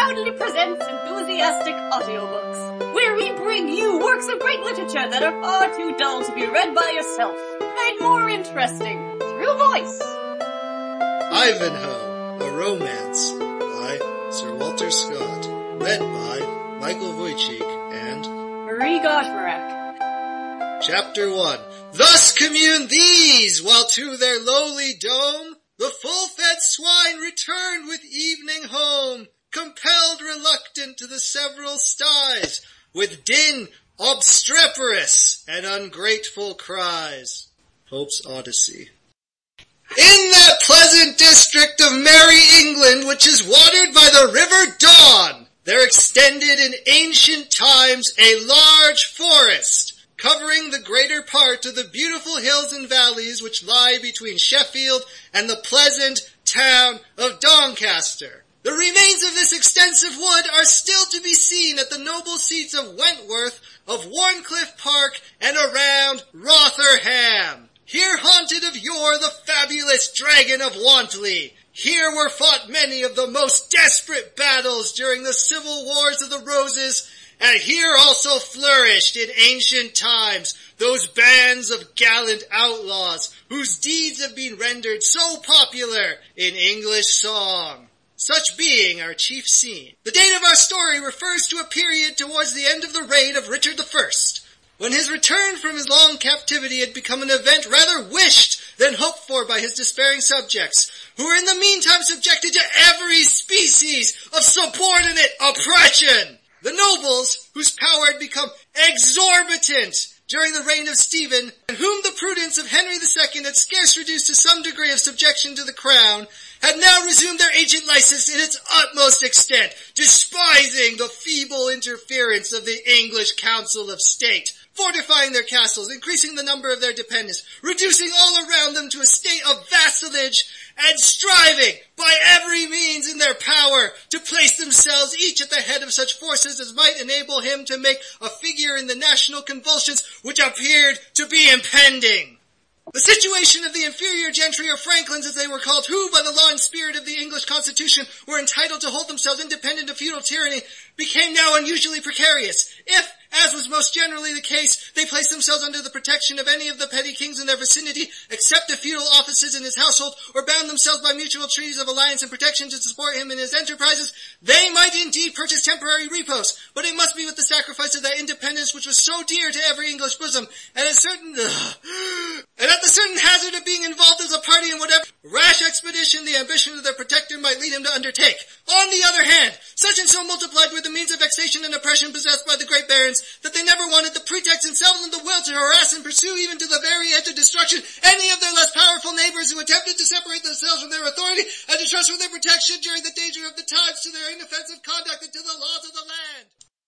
proudly presents Enthusiastic Audiobooks, where we bring you works of great literature that are far too dull to be read by yourself, made more interesting through voice. Ivanhoe, a Romance, by Sir Walter Scott, read by Michael Wojcik and Marie Gottmarek. Chapter 1. Thus commune these, while to their lowly dome the full-fed swine returned with evening home, compelled reluctant to the several styes, with din obstreperous and ungrateful cries. Pope's Odyssey. In that pleasant district of merry England, which is watered by the river Don, there extended in ancient times a large forest, covering the greater part of the beautiful hills and valleys which lie between Sheffield and the pleasant town of Doncaster. The remains of this extensive wood are still to be seen at the noble seats of Wentworth, of Warncliffe Park, and around Rotherham. Here haunted of yore the fabulous dragon of Wantley. Here were fought many of the most desperate battles during the civil wars of the Roses, and here also flourished in ancient times those bands of gallant outlaws whose deeds have been rendered so popular in English song. Such being our chief scene. The date of our story refers to a period towards the end of the reign of Richard I, when his return from his long captivity had become an event rather wished than hoped for by his despairing subjects, who were in the meantime subjected to every species of subordinate oppression. The nobles, whose power had become exorbitant during the reign of Stephen, and whom the prudence of Henry II had scarce reduced to some degree of subjection to the crown, had now resumed their ancient license in its utmost extent, despising the feeble interference of the English Council of State, fortifying their castles, increasing the number of their dependents, reducing all around them to a state of vassalage, and striving by every means in their power to place themselves each at the head of such forces as might enable him to make a figure in the national convulsions which appeared to be impending. The situation of the inferior gentry, or franklins as they were called, who by the law and spirit of the English constitution were entitled to hold themselves independent of feudal tyranny, became now unusually precarious. If, as was most generally the case, they placed themselves under the protection of any of the petty kings in their vicinity, except the feudal offices in his household, or bound themselves by mutual treaties of alliance and protection to support him in his enterprises, they might indeed purchase temporary repose, but it must be with the sacrifice of that independence which was so dear to every English bosom, and at the certain hazard of being involved as a party in whatever rash expedition the ambition of their protector might lead him to undertake. On the other hand, such and so multiplied were the means of vexation and oppression possessed by the great barons, that they never wanted the pretext and seldom the will to harass and pursue even to the very edge of destruction any of their less powerful neighbors who attempted to separate themselves from their authority and to trust for their protection during the danger of the times to their inoffensive conduct and to the laws of the land.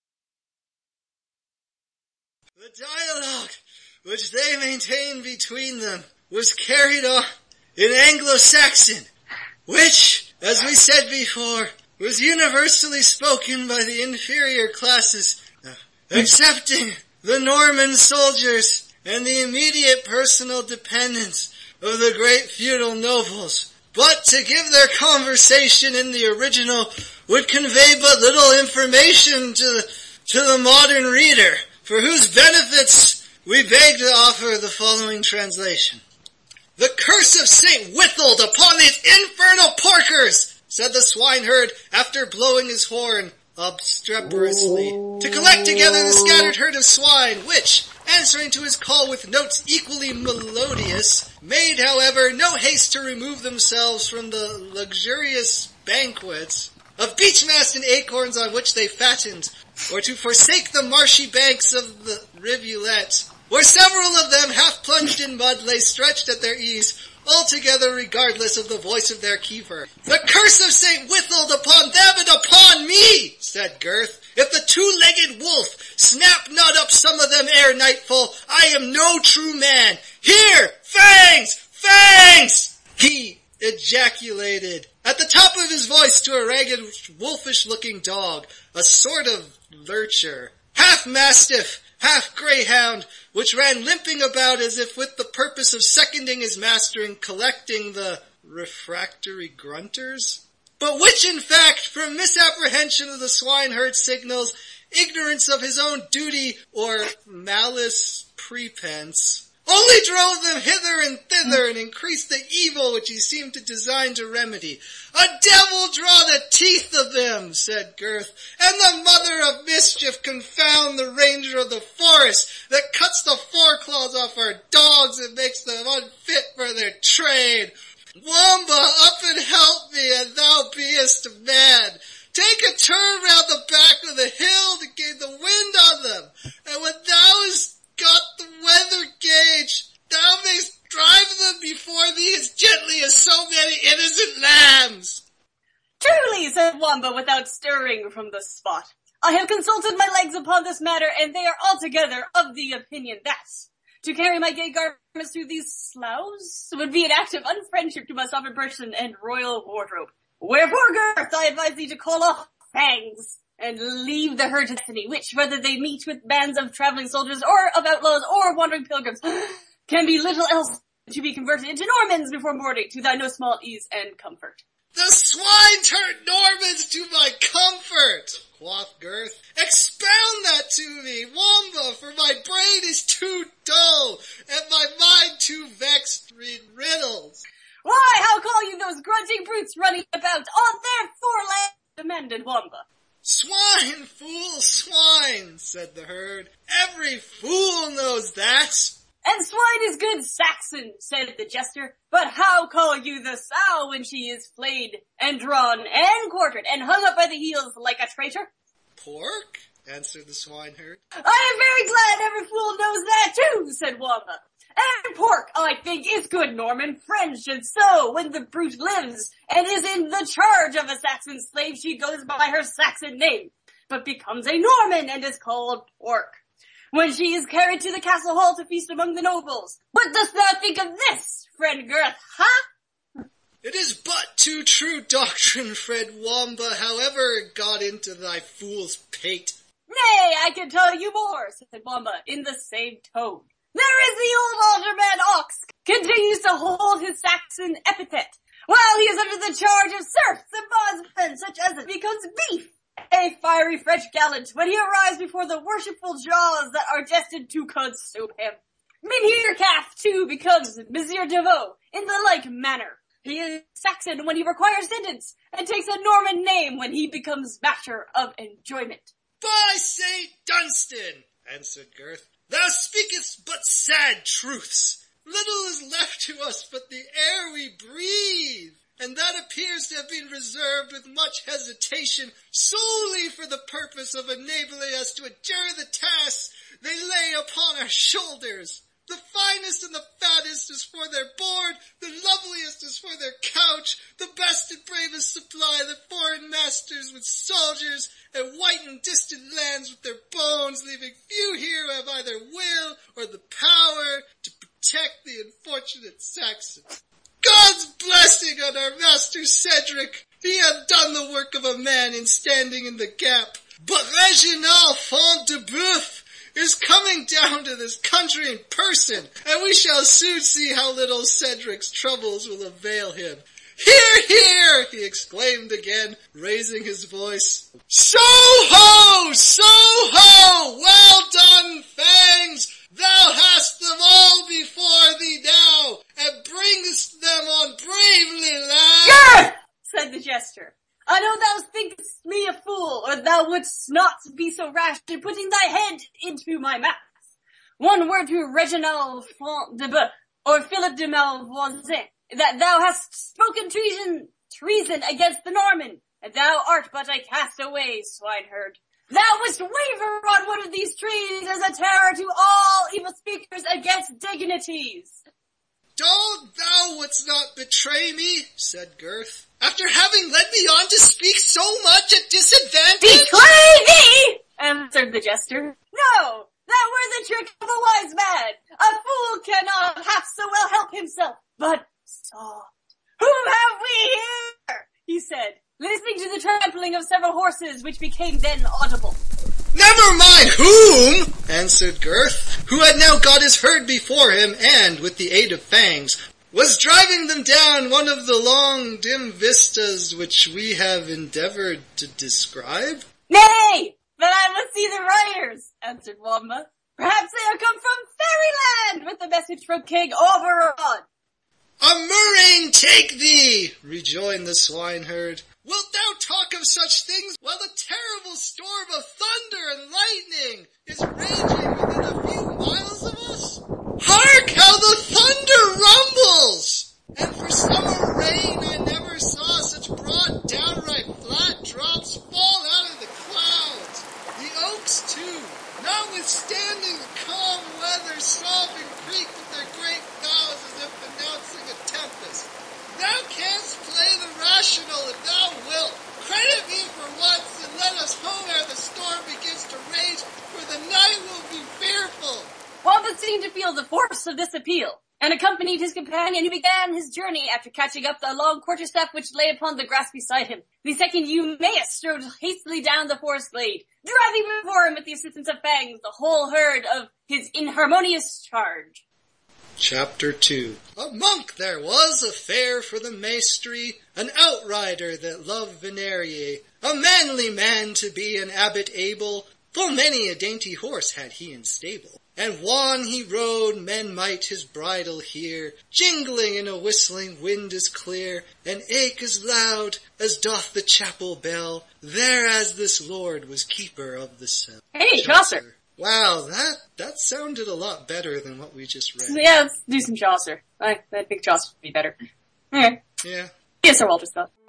The dialogue which they maintained between them was carried on in Anglo-Saxon, which, as we said before, was universally spoken by the inferior classes, excepting the Norman soldiers and the immediate personal dependents of the great feudal nobles. But to give their conversation in the original would convey but little information to the modern reader, for whose benefits we beg to offer the following translation. "The curse of St. Withold upon these infernal porkers," said the swineherd after blowing his horn obstreperously to collect together the scattered herd of swine, which, answering to his call with notes equally melodious, made, however, no haste to remove themselves from the luxurious banquets of beech mast and acorns on which they fattened, or to forsake the marshy banks of the rivulet, where several of them, half plunged in mud, lay stretched at their ease, altogether regardless of the voice of their keeper. "The curse of St. Withold upon them and upon me," said Gurth. "If the two-legged wolf snap not up some of them ere nightfall, I am no true man. Here, fangs! Fangs!" he ejaculated at the top of his voice to a ragged, wolfish-looking dog, a sort of lurcher, half mastiff, half greyhound, which ran limping about as if with the purpose of seconding his master in collecting the refractory grunters. but which in fact, from misapprehension of the swineherd signals, ignorance of his own duty, or malice prepense, only drove them hither and thither and increased the evil which he seemed to design to remedy. A devil draw the teeth of them, said Gurth, and the mother of mischief confound the ranger of the forest that cuts the foreclaws off our dogs and makes them unfit for their trade. Wamba, up and help me, and thou beest a man. Take a turn round the back of the hill to gain the wind on them, and when thou hast got the weather gauge, thou mayst drive them before thee as gently as so many innocent lambs. Truly, said Wamba without stirring from the spot. I have consulted my legs upon this matter, and they are altogether of the opinion that to carry my gay garments through these sloughs would be an act of unfriendship to my sovereign person and royal wardrobe. Wherefore, Gurth, I advise thee to call off Fangs and leave the herd to destiny, which, whether they meet with bands of traveling soldiers or of outlaws or wandering pilgrims, can be little else to be converted into Normans before morning, to thy no small ease and comfort. The swine turned Normans to my comfort, quoth Gurth. Expound that to me, Wamba, for my brain is too dull, and my mind too vexed with riddles. Why, how call you those grunting brutes running about on their foreland? Demanded Wamba. Swine, fool, swine, said the herd. Every fool knows that. And swine is good Saxon, said the jester. But how call you the sow when she is flayed and drawn and quartered and hung up by the heels like a traitor? Pork, answered the swineherd. I am very glad every fool knows that too, said Wamba. And pork, I think, is good Norman French, and so, when the brute lives, and is in the charge of a Saxon slave, she goes by her Saxon name, but becomes a Norman and is called pork. When she is carried to the castle hall to feast among the nobles. What dost thou think of this, friend Gurth, huh? It is but too true doctrine, friend Wamba, however it got into thy fool's pate. Nay, I can tell you more, said Wamba, in the same tone. There is the old alderman Ox, continues to hold his Saxon epithet, while he is under the charge of serfs and bondsmen, such as becomes beef, a fiery French gallant, when he arrives before the worshipful jaws that are destined to consume him. Mynheer Calf, too, becomes Monsieur Devoe, in the like manner. He is Saxon when he requires sentence, and takes a Norman name when he becomes matter of enjoyment. By St. Dunstan, answered Gurth, thou speakest but sad truths. Little is left to us but the air we breathe, and that appears to have been reserved with much hesitation solely for the purpose of enabling us to endure the tasks they lay upon our shoulders. The finest and the fattest is for their board, the loveliest is for their couch, the best and bravest supply the foreign masters with soldiers, and whiten distant lands with their bones, leaving few here who have either will or the power to protect the unfortunate Saxons. God's blessing on our master Cedric! He hath done the work of a man in standing in the gap. But Reginald Front de Boeuf is coming down to this country in person, and we shall soon see how little Cedric's troubles will avail him. Hear, hear, he exclaimed again, raising his voice. So-ho! So-ho! Well done, Fangs! Thou hast them all before thee now, and bringest them on bravely, lad! Gurth! Said the jester. I know thou thinkest me a fool, or thou wouldst not be so rash in putting thy head into my mouth. One word to Reginald Front de Boeuf, or Philip de Malvoisin, that thou hast spoken treason against the Norman, and thou art but a castaway, swineherd. Thou wouldst waver on one of these trees as a terror to all evil speakers against dignities. Dog, thou wouldst not betray me, said Gurth, after having led me on to speak so much at disadvantage. Betray thee, answered the jester. No, that were the trick of a wise man. A fool cannot half so well help himself. But soft, whom have we here? He said, listening to the trampling of several horses which became then audible. Never mind whom, answered Gurth, who had now got his herd before him, and, with the aid of Fangs, was driving them down one of the long, dim vistas which we have endeavored to describe. Nay, but I must see the riders, answered Wamba. Perhaps they have come from Fairyland with a message from King Oberon. A murrain take thee, rejoined the swineherd. Wilt thou talk of such things while the terrible storm of thunder and lightning is raging within a few miles of us? Hark how the thunder rumbles! And for summer rain I never saw such broad, downright flat drops fall out of the clouds. The oaks, too, notwithstanding the calm weather, sob and creak with their great boughs as if announcing a tempest. Thou canst play the rational if thou wilt. Credit me for once, and let us home ere the storm begins to rage, for the night will be fearful. Wamba seemed to feel the force of this appeal, and accompanied his companion, who began his journey after catching up the long quarterstaff which lay upon the grass beside him. The second Eumaeus strode hastily down the forest glade, driving before him with the assistance of Fangs the whole herd of his inharmonious charge. Chapter 2. A monk there was, a fair for the maestry, an outrider that loved Venerie, a manly man to be an abbot able, full many a dainty horse had he in stable. And wan he rode, men might his bridle hear, jingling in a whistling wind as clear, and ache as loud as doth the chapel bell, there as this lord was keeper of the cell. Hey, Chaucer! Wow, that sounded a lot better than what we just read. Yeah, let's do some Chaucer. I think Chaucer would be better. Okay. Yeah. Yes, Sir Walter Scott.